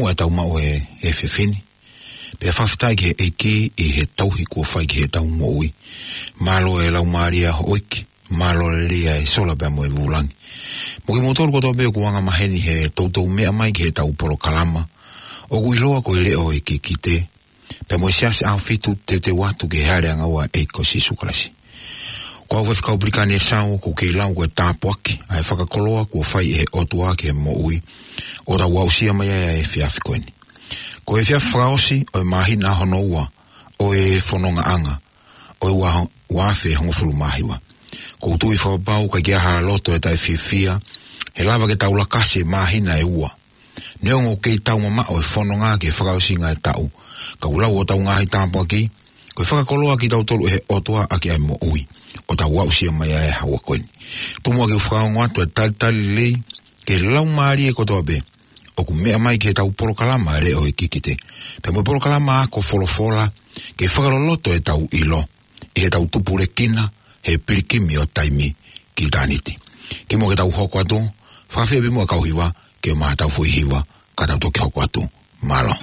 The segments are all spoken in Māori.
mo e tau mau e fefini. Pe whawhitai ki he eiki I he tauhi kua whai ki he tau mo ui. Malo e lau maaria ho oiki. Malo le lia e sola pia mo e vulangi. Mo ki motoru koto peo kuanga maheni he tautou mea mai ki he tau polo kalama. O kui loa ko I leo e ki te. Pe mo siasi au fitu te watu ki hare angaua e ko si sukalasi. Ko au wefika uplikani e sao ko kei lau ko e tāpuaki. A e whakakoloa ko whai e otua ki he mo ui. O ta wausia mai e fiafikoini. Ko e fiafraosi o e mahina honoua. O e whanonga anga. O e wafe hongofulu mahiwa. Ko utui whapau ka kia hara loto e tai fia. He lava ke tau lakasi e mahina e ua. Neongo kei tau mama o e whanonga ke whakaosi ngā e tau. Ka ulau o tau ngahi tāpuaki. Ko e whakakoloa ki tau tolu e otua a ki ai mo ui. O tau wausia mai e hawa koini. Tumua ki whakaongo atu e tali lei. Ke lau maari e kotoa be. O ku mea mai ke tau polo kalama re o e kikite. Pe mo polo kalama ako folofola. Ke whakaloloto e tau ilo. E he tau tupure kina. He pirikimi o taimi ki taniti. Ki mo ke tau hoko atu. Whawhia bimu a kauhiwa. Ke o maha tau fui hiwa. Ka tau toki hoko atu. Malo.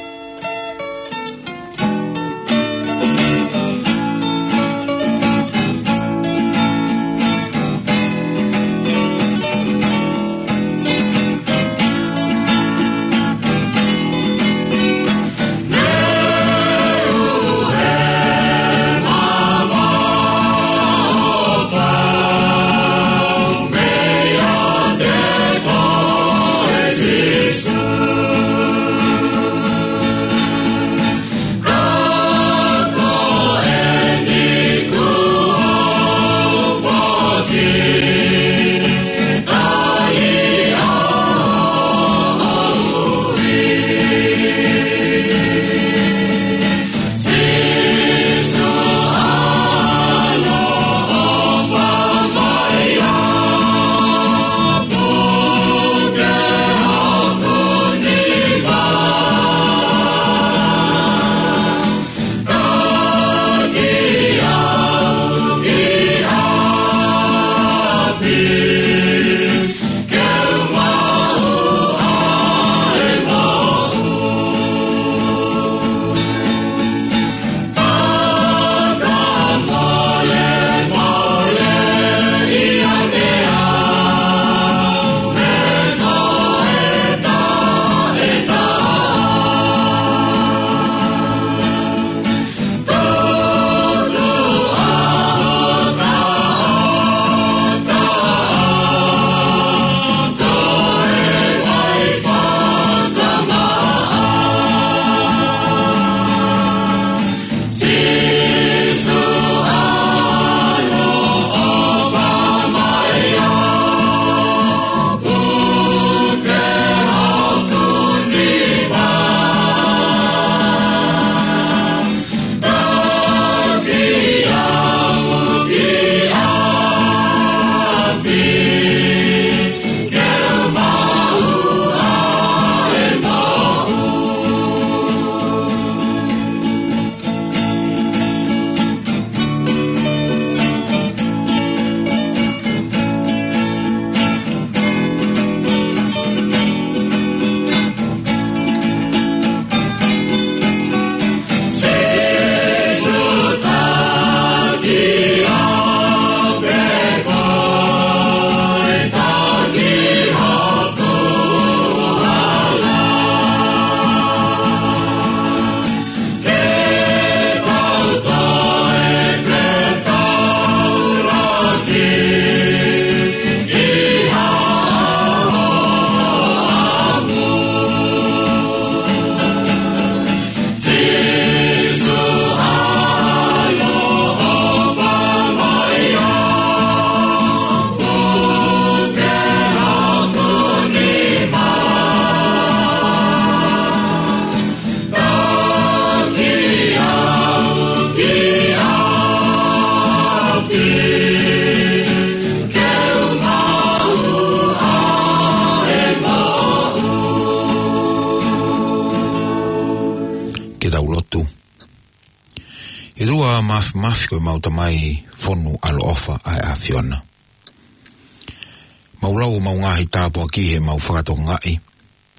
mafi koe mauta mai fonu alo ofa ai a Fiona. Maulau maungahi tāpua ki he mau whakatonga ngai.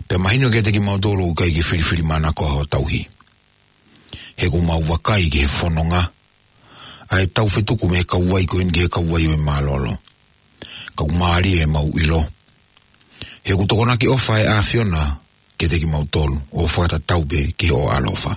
Pe mahino ke te ki mautolo kai ki whiriwhiri mana ko ho tauhi. He ku mau wakai ki he whanonga. Ai tau whetuku me kauwai ko en ki he kauwai o e malolo. Kau maari e mau ilo. He ku tokona ki ofa e a Fiona ke te ki mautolo o whakata taube ki o alofa.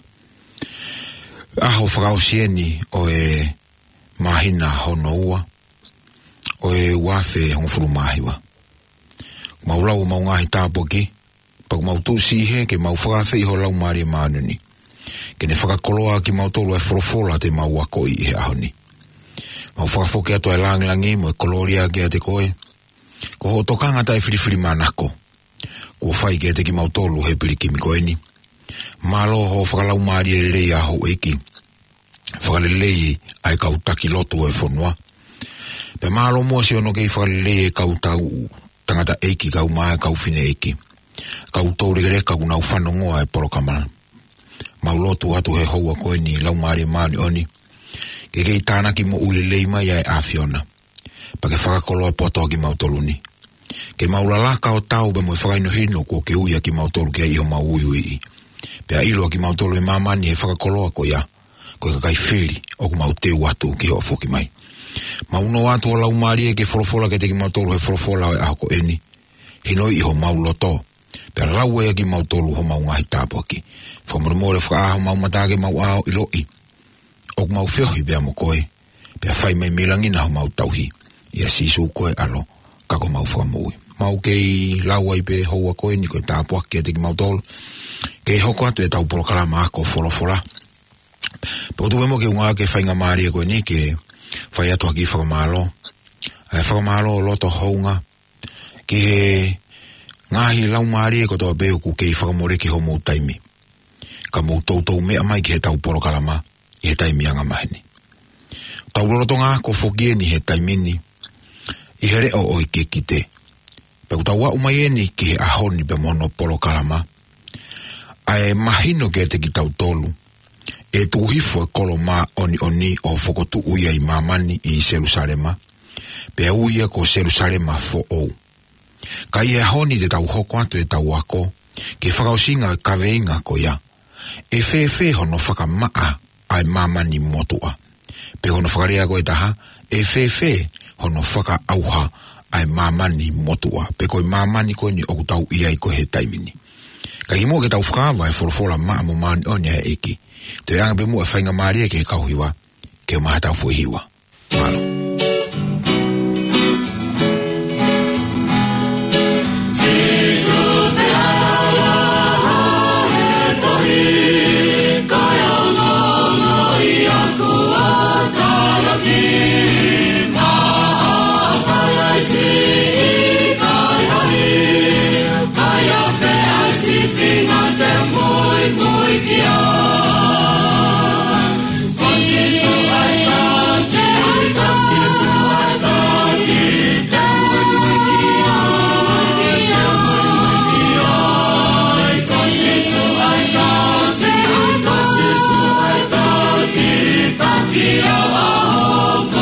Aho whakao sieni o e mahina hono ua. O e wafe hongfuru mahiwa. Maulau mau ngahi tāpoki. Pak mau tu sihe ke mau whakawhi iho lau maari e manuni. Ke ne whakakoloa ki mau tolu e whorofola te mau wako i he ahoni. Mau whakafoke ato e langilangi mo e koloria ke a te koe. Ko ho tokanga tai whiriwhiri manako. Ko whai ke te ki mau tolu he pirikimi koeni. Malo ho whakalau maari e lei aho eki. Whakalelei ai kau taki loto e whonua. Pe malo mua si ono kei whakalelei e kau tau tangata eki kau maa kau fine eki. Kau tōre kere kau nau whanongoa e porokamana. Mau lotu atu he houa koe ni lau maari maani oni. Ke kei tānaki mo ule leima ia e a Fiona. Pa ke whakakoloa potoa ki mautoluni. Ke maulalaka o tau be mo e whakaino hino ko ke uia ki mautolu ke iho mau uiui. Pe a iloa ki mautolu e mamani he whakakoloa ko ia. Ko e kakai whiri o ku mau teu atu ki ho foki mai. Mau no atu o lau maari e ke wholofola ke te ki mautolu he wholofola o e ahoko eni. Hinoi iho mau loto. Pe lau ea ki mau tolu ho mau ngahi tāpoki. Whamurumore whakaaho mau matake mau ao iloi. Ok mau whiohi bea mo koe. Pe whai mai milangi na ho mau tauhi. Ia sisu koe alo. Kako mau whakamui. Mau kei lau ai pe houa koe ni koe tāpoaki e te ki mau tolu. Kei hoko atu e tau porokalama ako wholofola. Pe utu wemo ke unga ke whainga maari e koe ni ke whai atu haki whakamalo. Whakamalo loto hounga. Ke he ngahi lau maari e kotoa beo ku kei whakamore ki ho mou taimi. Ka mou tautou mea mai ki he tau porokalama i he taimi anga mahini. Tau loroto ngā ko whokie ni he taimini i he reo o i ke kite. Pau tau wau mai eni ki he ahoni pe mono porokalama. Ai mahino ke te ki tau tolu. E tuhifo e kolo maa oni o whokotu uia i mamani i Jerusalema. Pe uia ko Jerusalema fo ou. Ka i e honi te tau hoko atu e tau ako, ke whakausinga kaweinga ko ia. E whewhe hono whakamaa ai mamani motua. Pe hono whakarea koe taha, e whewhe hono whakaauha ai mamani motua. Pe koe mamani koe ni oku tau iai koe he taimini. Ka i mua ke tau whakawa e wholofola maa mo mani o nia he eki. Te anga pe mua e whainga maari e ke kauhiwa, ke o maha tau fuihiwa. Malo. Kia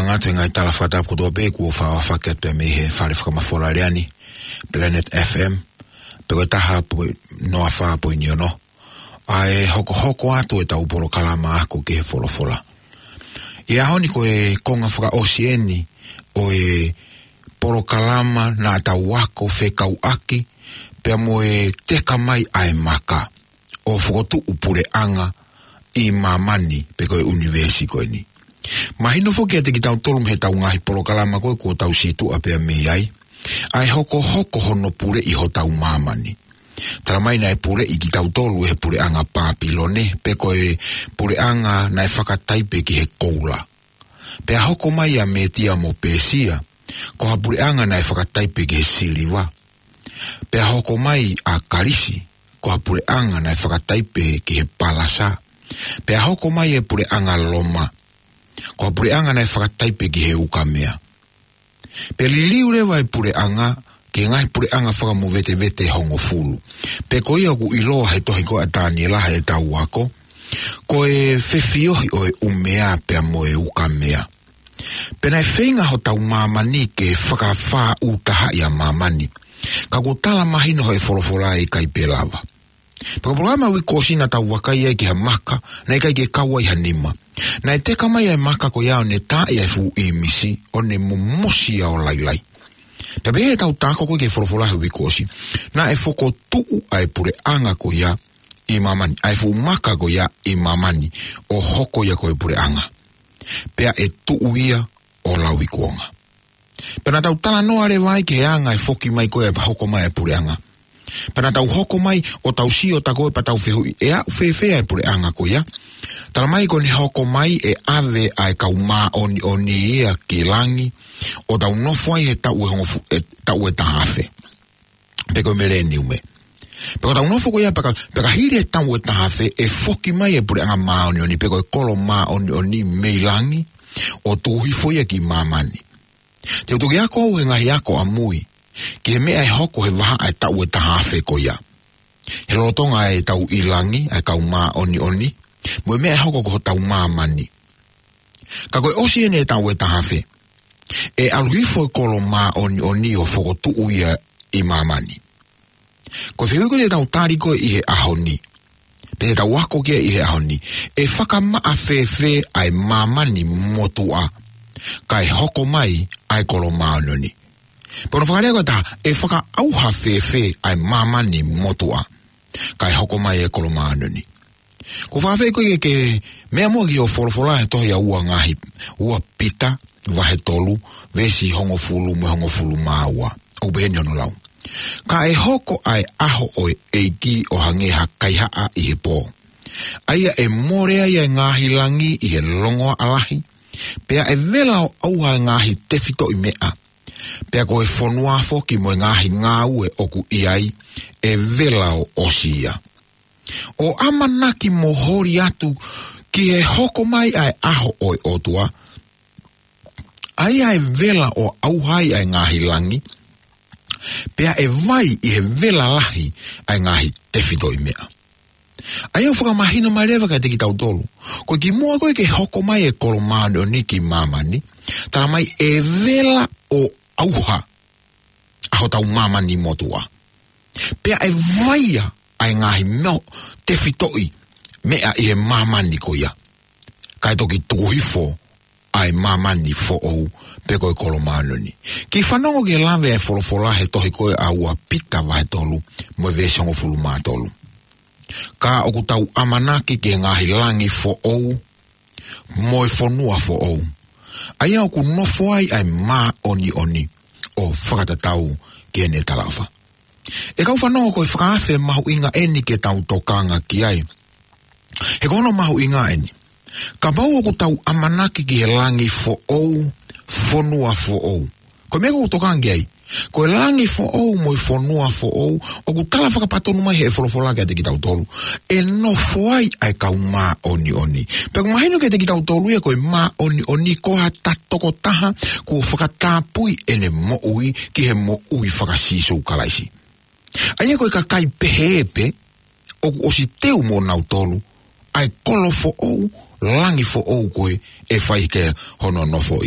ngatu ngai tala whakata kutoa beku o whaket pe me he whare whakamafola reani, Planet FM, pe koe taha noa wha po iniono. Ai hoko atu e tau poro kalama ako ke he wholofola. Ia honi koe konga whaka osieni o e poro kalama na tau wako whekau aki, pe mo e teka mai ai maka o whakotu upure anga i mamani pe koe universi koe ni. Mahino fo kia te ki tau tolum he tau ngahi poro kalama koe ko tau situ a pea mei ai. Ai hoko hono pure i ho tau mamani. Tara mai na e pure i ki tau tolu he pure anga papilone, pe koe pure anga na e whakataipe ki he koula. Pe a hoko mai a me tia mo pesia, ko ha pure anga na e whakataipe ki he siliwa. Pe a hoko mai a karisi, ko ha pure anga na e whakataipe ki he palasa. Pe a hoko mai e pure anga loma, ko ha pure anga na e whakataipe ki he ukamea. Pe liliu rewa e pure anga, ke ngai pure anga whakamu vete hongo fulu. Pe ko ia ku iloa he tohi ko atani laha e tau wako, ko e whewhiohi o e umea pe mo e ukamea. Pe nai whenga ho tau mamani ke whakawha utaha ia mamani, ka ko tala mahino ho e wholofola e kai pe lava. Paka programa wiko sina tau wakai e ki ha maka, na e kai ke kawa i ha nima. Na e teka mai e maka ko iao ne ta e fu e misi, o ne mumosi o lailai. Pe behe tau tako ko ke wholofola he wiko si, na e whoko tuu ai pure anga ko ia i mamani, ai fu maka ko ia i mamani, o hoko ia ko e pure anga. Pea e tuu ia o lau wikoonga. Pena tau tala noa re vai ke anga e whoki mai ko e hoko mai e pure anga. Pena tau hoko mai o tau si o tako e pa tau whehui e a whewhea e pure anga ko ia. Tala mai ko ni hoko mai e ave ai kau maa oni ia ki langi o tau nofwai he tau e tahafe. Peko mele niume. Peko tau nofo ko ia peka hiri e tau e tahafe e whoki mai e pure anga maa oni peko e kolo maa oni mei langi o tuhifo ia ki mamani. Te utuki ako au he ngahi ako amui ki he mea e hoko he waha ai tau e tahafe ko ia. He lotonga e tau ilangi ai kau maa oni mo mea e hoko ko tau mamani. Ka koe osi ene e tau e tahafe e aluhifo e kolo maa oni o whoko tuu ia i mamani. Ko whiwiko te tau tariko i he ahoni. Pe te tau wako kia i he ahoni. E whakama a whewhe ai mamani motua. Kai hoko mai ai kolo maanoni. Pono whakarea koe taha, e whaka auha whewhe ai mamani motua. Kai hoko mai e kolo maanoni. Ko whawhe koe ke mea mua ki o wholofola he tohi a ua ngahi. Ua pita, wahe tolu, vesi hongo fulu me hongo fulu maua. O beheni ono lau. Ka e hoko ai aho o e eiki o hangeha kaihaa i he pō. Aia e morea ia ngahi langi i he longoa alahi. Pea e vela o auha ngahi tefito i mea. Pea ko e whonuafo ki mo ngahi ngāu e oku iai e vela o osia. O amanaki mohori atu ki e hoko mai ai aho o e otua. Aia e vela o auhai ai ngahi langi. Pea e vai i he vela lahi ai ngahi tefito i mea. Ai au whakamahina mai rewa kai te ki tau tolu. Koe ki mua koe ke hoko mai e kolo maano ni ki mamani. Tara mai e vela o auha. Aho tau mamani motua. Pea e vaia ai ngahi meo tefitoi mea i he mamani koia. Kai toki tuhifo ai mamani fo ou pe koe kolo maano ni. Ki whanongo ke lawe e wholofola he tohi koe a ua pita vahe tolu mo vesongo fulu maa tolu. Ka oku tau amanaki ke ngahi langi fo ou, mo e whonua fo ou. Aia oku nofo ai maa oni o whakatatau ke ne talawa. E kau whanongo koe whakaafe mahu inga eni ke tau tokanga ki ai. He kono mahu inga eni. Ka bau oku tau amanaki ke langi fo ou, whonua fo ou. Koe mea koe tokanga ki ai. Ko e langi fo ou mo i whonua fo ou, o ku tala whakapatonu mai he e wholofola kia te ki tau tolu. E no foai ai kau maa oni. Pea ku mahino kia te ki tau tolu e koe maa oni koha tatoko taha, ko whakatapui ene mo ui ki he mo ui whakasiso ukalaisi. Aia koe ka kai peheepe, o ku osi teu mo nau tolu, ai kolo fo ou, langi fo ou koe e whaike hono no foi.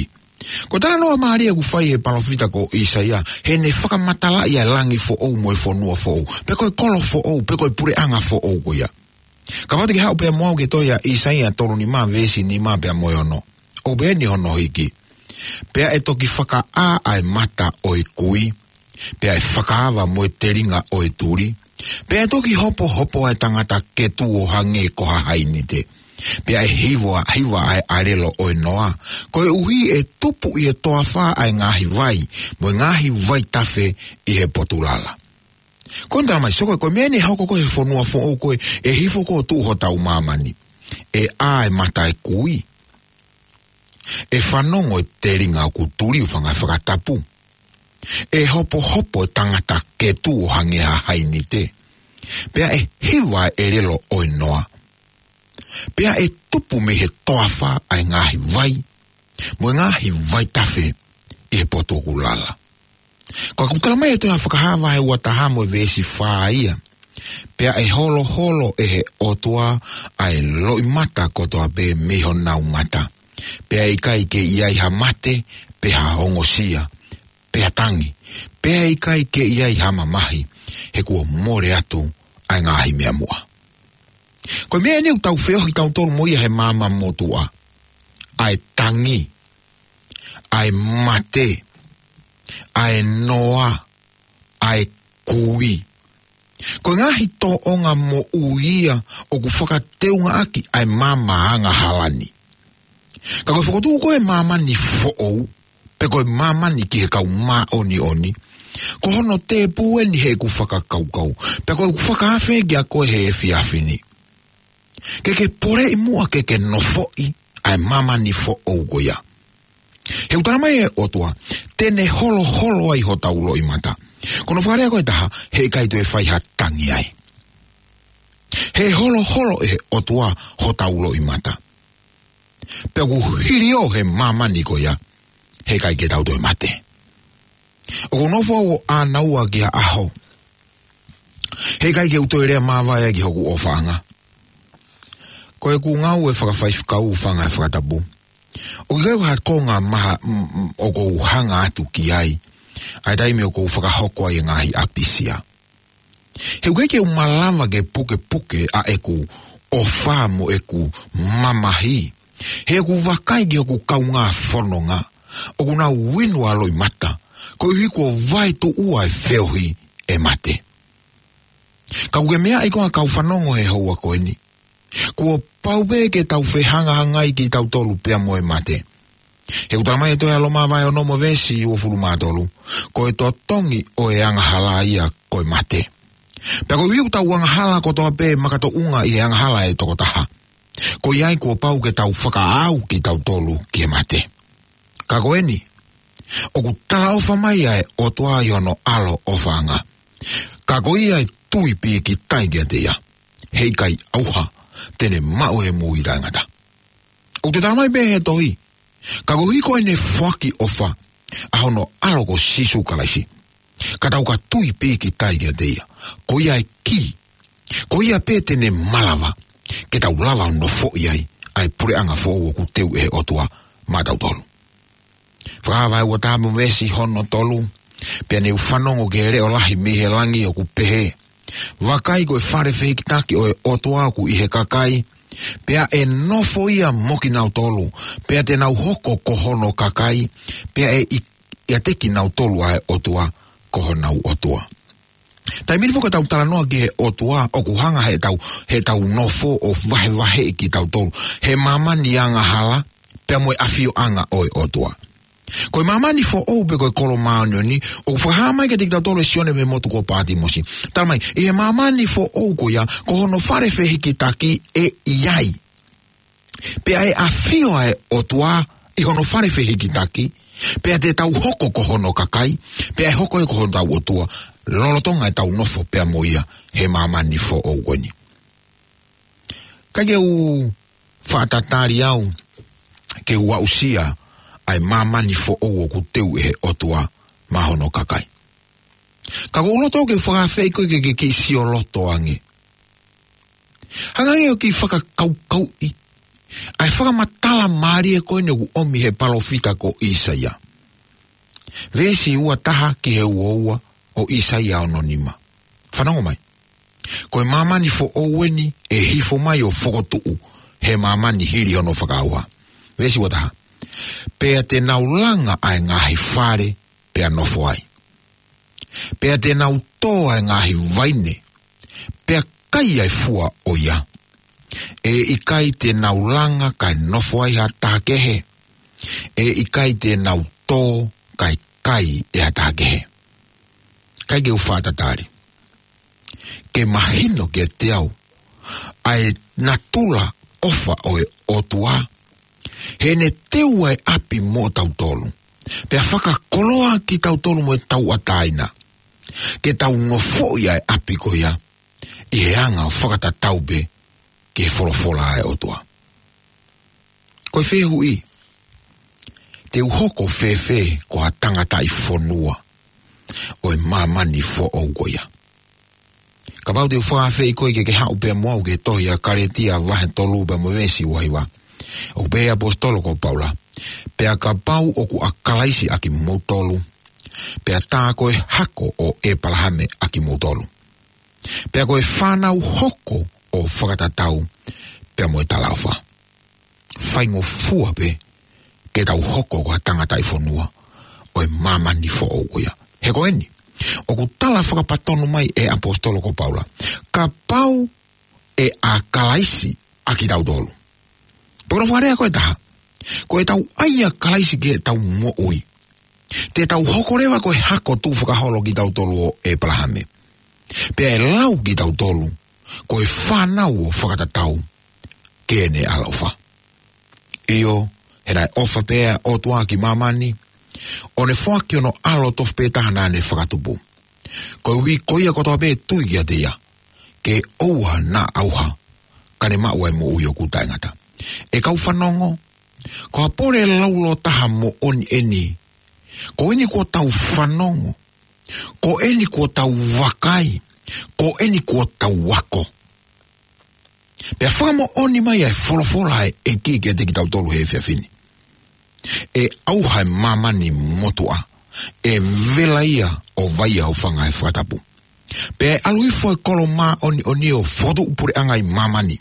Ko tala noa maaria ku fai he palofita ko Isaia, he ne whakamatala ia langi fo ou mo e whanua fo ou. Pe koe kolo fo ou, pe koe pure anga fo ou ko ia. Ka watu ki hao pia moau ke toia Isaia tolu ni maa vesi ni maa pia moe ono. O be ni ono hiki. Pea e toki whaka a ai mata o e kui. Pea e whakaava mo e teringa o e turi. Pea e toki hopo ai tangata ketu o hange koha hainite. Pea e hiwa ai arelo o e noa. Ko e uhi e tupu i e toa wha ai ngahi vai. Mo e ngahi vai tafe i he potulala. Kontra mai soko ko mene hoko ko he fonua fo o ko e hifo ko tu ho tau mamani. E ai mata e kui. E whanongo e teringa ku turi u whanga whakatapu. E hopo tangata ke tu o hangeha hainite. Pea e hiwa e relo o noa. Pea e tupu me he toafa ai ngahi vai. Mo ngahi vai tafe i he potokulala. Ko kutala mai e toa whakahawa he watahamo e vesi whaa ia. Pea e holo e he otua ai loi mata kotoa pe meho nau mata. Pea i kai ke iai ha mate, pea hongosia, pea tangi, pea i kai ke iai ha mamahi, he kua more atu ai ngahi mea mua. Koe mea niu tau whiohi tau tolu moia he mama motua, ai tangi, ai mate, ai noa, ai kui. Koe ngahi to onga mo uia o ku whakateunga aki ai mama anga halani. Ka koe whakotu koe mamani fo'ou, pe koe mamani ki he kau maa oni. Ko hono te pue ni he ku whakakau. Pe koe ku whakawhi ki a koe he e whiawhini. Ke pore i mua ke nofoi ai mamani fo'ou koia. He utara mai e otua, tene holo ai ho taulo i mata. Kono whakarea koe taha, he kai tu e whaiha tangi ai. He holo e otua ho taulo i mata. Pea ku hiri o he mamani ko ia, he kai ke tau toi mate. O ko nofo o anaua ki a aho. He kai ke uto rea mawai ki hoku o whanga. Ko e ku ngau e whakawhaifkau whanga e whakatapu. O ki kai ku hat konga maha o ko hanga atu ki ai. Ai taimi o ko whakahoko ai ngahi apisia. He kai ke umalama ke puke a eku o whamo eku mamahi. He ku wakai ki hoku kaunga whanonga, o ku nau winu aloi mata, ko ihi kua vai tu ua e wheohi e mate. Ka uke mea i koa kau whanongo he haua koeni. Kua paupe ke tau whehanga ki tau tolu pia mo e mate. He utaramai e toi aloma vai o nomo vesi o furu matolu, ko e toa tongi o e anga hala ia ko e mate. Pea ko ihi tau anga hala ko toa pe makato unga i anga hala e toko taha. Ko iai kua pau ke tau whakaau ki tau tolu ki e mate. Ka koeni, o ku tala ofa mai ai o toa i ono alo ofa anga. Ka ko iai tui pi ki taigea te ia. Hei kai auha, tene mau e mui rangata. O te tala mai pe he tohi. Ka ko hiko ene whaki ofa, a hono alo ko sisu kalaisi. Ka tau ka tui pi ki taigea te ia. Ko iai ki. Ko ia pe tene malawa. Ke tau lava no fo iai, ai pure anga fo o ku teu e otua matau tolu. Whakawai ua tāmu vesi hono tolu, pia ne whanongo ke reo lahi mihe langi o ku pehe. Wakai koe whare whikitaki o e otua ku ihe kakai, pia e nofo ia moki nau tolu, pia te nau hoko kohono kakai, pia e ia teki nau tolu ai otua kohonau otua. Tai miri fuka tau tala noa ki he otua o ku hanga he tau nofo o vahe ki tau tolu. He mamani anga hala, pia moe afio anga o e otua. Koe mamani fo ou pe koe kolo maanioni, o whahamai ke tiki tau tolu e sione me motu ko pāti mosi. Tala mai, e he mamani fo ou ko ia, ko hono whare whiki taki e iai. Pia e afio e otua, i hono whare whiki taki, pia te tau hoko ko hono kakai, pia e hoko e ko hono tau otua, lolotonga e tau nofo pea moia he mamani fo o goni. Kage u whaatatari au ke ua usia ai mamani fo o ku teu he otua mahono kakai. Kago uloto ke whakawheiko ke kisi o loto ange. Hangange o ki whakakau i ai whakamatala maari e koe ne uomi he palofita ko Isaia. Vesi ua taha ki he uoua o Isaia anonima. Whanongo mai. Koe mamani fo oweni e hifo mai o whokotuu he mamani hiri ono whakaua. Vesi ua taha. Pea te naulanga ai ngahi whare pea nofo ai. Pea te nau tō ai ngahi vaine pea kai ai fua o ia. E ikai te naulanga kai nofo ai ha tākehe. E ikai te nau tō kai e ha tākehe. Kai ke uwhātatari. Ke mahino ke te au ai natula ofa o e otua. He ne teu ai api mo tautolu. Pea whakakoloa ki tautolu mo e tau ataina. Ke tau nofo ia e api ko ia. I he anga o whakatatau be ke wholofola ai otua. Koe whehu i. Te uhoko whewhe ko ha tangata i whonua. O e mamani fo au goia. Ka pau te whawhe i koe ke hau pia moau ke tohi a karetia vahe tolu pe mwesi waiwa. O pe apostolo ko Paula. Pea ka pau o ku akalaisi aki motolu. Pea tā koe hako o e palahame aki motolu. Pea koe whanau hoko o whakatatau pea moe talauwha. Whaingo fua pe ke tau hoko ko ha tangata i whonua o e mamani fo o goia. He ko eni. O ku tala whakapatonu mai e apostolo ko Paula. Ka pau e a kalaisi aki tau tolu. Pora wharea koe taha. Koe tau aia kalaisi ke tau mo ui. Te tau hokorewa koe hako tu whakaholo ki tau tolu o e palahame. Pea e lau ki tau tolu. Koe whanau o whakatatau ke ne alauwha. Io, herai ofa pea o tua ki mamani. O ne whaki ono alo tof pe tahana ne whakatupu. Koe hui koia kotoa pe tui kia te ia. Ke ouha na auha. Kane maua e mo uio kutaingata. E kau whanongo. Ko hapore laulo taha mo oni eni. Ko eni ko tau whanongo. Ko eni ko tau wakai. Ko eni ko tau wako. Pea whakamo oni mai ai wholofola e ki kia te ki tau tolu he whiawhini. E auha e mamani motua. E vela ia o vaia o whanga e whakatapu. Pea aluifo e kolo ma oni o whotu upure anga i mamani.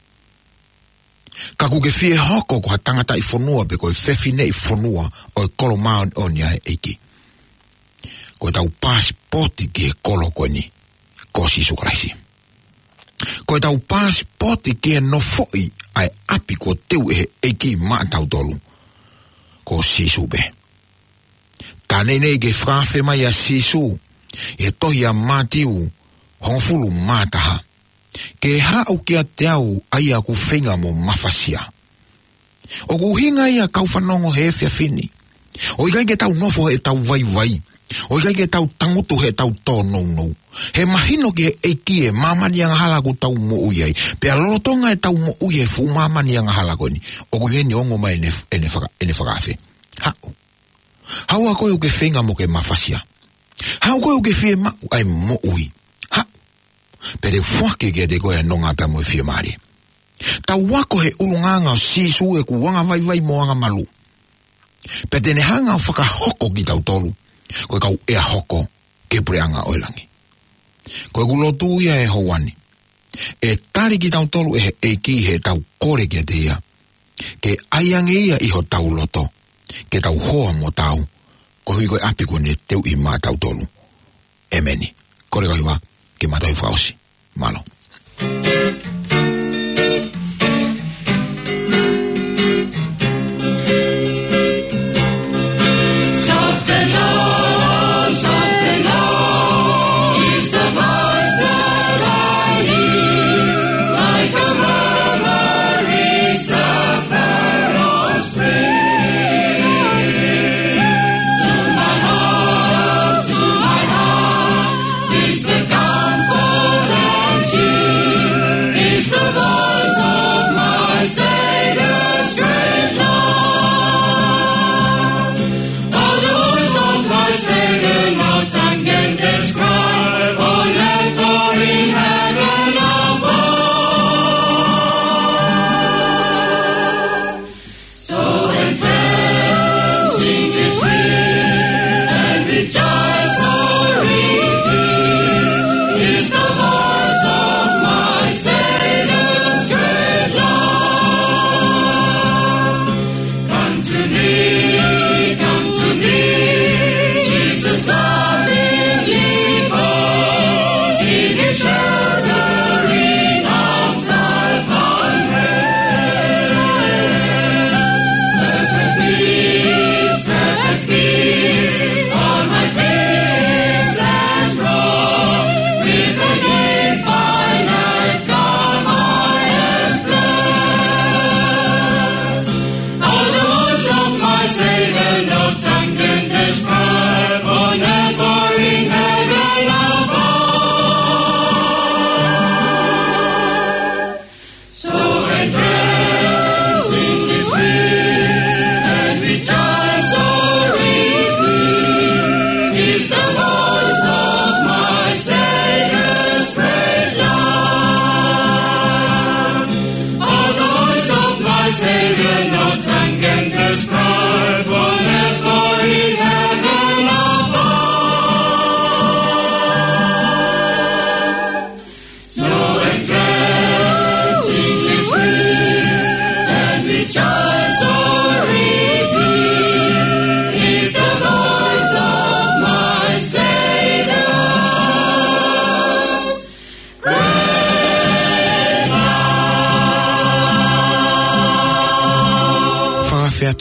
Ka kuke fie hoko ko ha tangata i whonua pe koe whewhine i whonua o e kolo ma oni ai eiki. Koe tau pasipoti ki e kolo koe ni. Ko Sisu Kraisi. Koe tau pasipoti ki e no foi ai api ko teu e eiki maa tau tolu. Ko Sisu be. Tāne nei ke whawhe mai a Sisu. E tohi a mātiu hongfulu mātaha. Ke hau kia te au ai a ku whenga mo mawhasia. O ku hinga ia kau whanongo he whiawhini. O ikai ke tau nofo he tau vai. O ikai ke tau tangutu he tau tō nou. He mahino ke eiki e mamani ang hala ku tau mo uyai. Pea lotonga e tau mo uyai fu mamani ang hala ko ni. O ku heni ongo mai ene whakawhe. Hau. Hau a koe uke whenga mo ke mawhasia. Hau koe uke whie mau ai mo ui. Hau. Pere whake ke te koe nonga pia mo e whie maari. Tau wako he ulunganga o Sisu e ku wanga vai mo anga malu. Pe tene hanga o whakahoko ki tau tolu. Koe kau ea hoko ke preanga oilangi. Koe kulotu ia e houani. E tari ki tau tolu e ki he tau kore ke te ia. Ke aiange ia iho tau loto. Ke tau hoa mo tau. Ko hui koe api ko ne teu i maa tau tolu. Emeni. Kore koe wa ke matoi whausi. Malo. Jesus.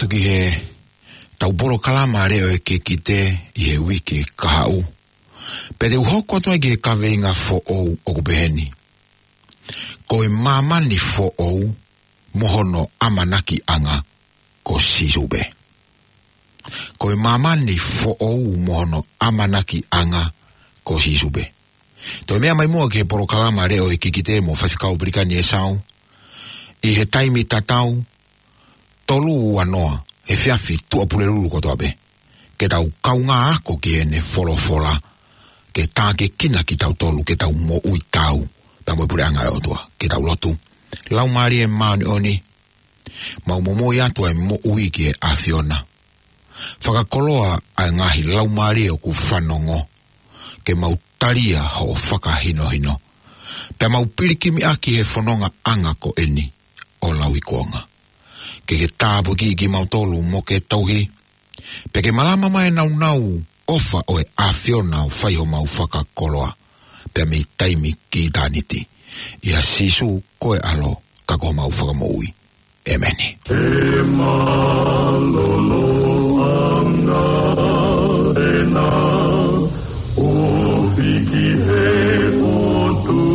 atu ki he tau polo kalama reo e ke kite i he wiki kahau. Pete uhoko atu ki he kaweinga fo ou o kubeheni. Ko e mamani fo ou mohono amanaki anga ko sisube. Ko e mamani fo ou mohono amanaki anga ko sisube. To mea mai mua ke polo kalama reo e kikite mo whawhikau brikani e sau. I he taimi tatau, tolu anoa e whiawhi tua pulelulu kotoa be. Ke tau kaunga ako ki ene wholofola, ke tāke kina ki tau tolu, ke tau mo ui tau, pa mo pure anga e otua, ke tau lotu. Lau maari e maani oni, mau momo i atua e mo ui ki e awhiona. Whakakoloa a ngahi lau maari e o ku whanongo, ke mau taria ho whakahino hino. Pe mau pirikimi aki he whanonga anga ko eni. O lau i konga. Ke tāpu ki mau tolu mo ke tauhi. Pe ke malama mai nau ofa o e awhiona o whaiho mau whakakoloa. Pe mei taimi ki tāniti. Ia sisu koe alo kako mau whakamoui. Emeni. E malolo anga e nā o hiki he o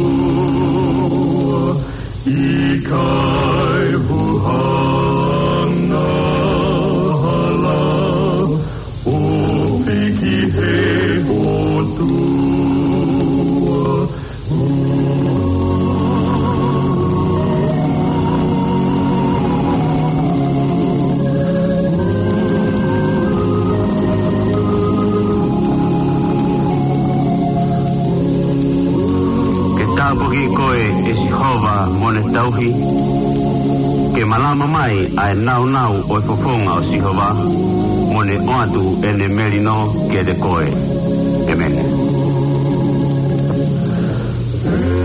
tua i kai huhanga hala o hiki he o tua Tāpoki koe e Sihova mone tauhi, ke malama mai ai nau o e fofonga o Sihova, mone oatu ene merino ke de koe. Amen.